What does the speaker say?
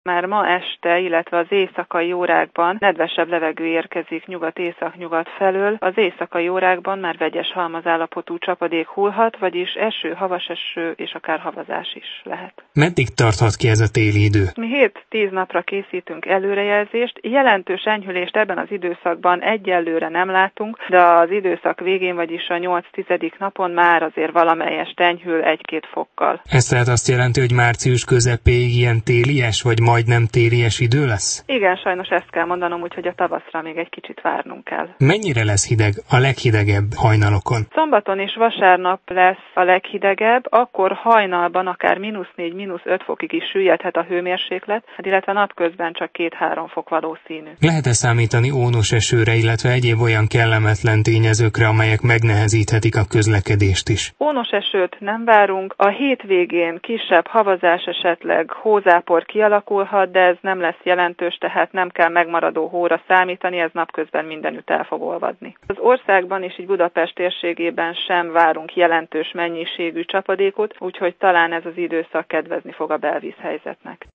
Már ma este, illetve az éjszakai órákban nedvesebb levegő érkezik nyugat-észak-nyugat felől. Az éjszakai órákban már vegyes halmazállapotú csapadék hullhat, vagyis eső, havas eső és akár havazás is lehet. Meddig tarthat ki ez a téli idő? Mi 7-10 napra készítünk előrejelzést. Jelentős enyhülést ebben az időszakban egyelőre nem látunk, de az időszak végén, vagyis a 8-10. napon már azért valamelyest enyhül 1-2 fokkal. Ez tehát azt jelenti, hogy március közepéig ilyen télies vagy majdnem télies idő lesz? Igen, sajnos ezt kell mondanom, úgyhogy a tavaszra még egy kicsit várnunk kell. Mennyire lesz hideg a leghidegebb hajnalokon? Szombaton és vasárnap lesz a leghidegebb, akkor hajnalban akár -4, -5 fokig is süllyedhet a hőmérséklet, illetve napközben csak 2-3 fok valószínű. Lehet-e számítani ónos esőre, illetve egyéb olyan kellemetlen tényezőkre, amelyek megnehezíthetik a közlekedést is? Ónos esőt nem várunk, a hétvégén kisebb havazás, esetleg hózápor kialakulhat, de ez nem lesz jelentős, tehát nem kell megmaradó hóra számítani, ez napközben mindenütt el fog olvadni. Az országban és így Budapest térségében sem várunk jelentős mennyiségű csapadékot, úgyhogy talán ez az időszak kedvezni fog a belvízhelyzetnek.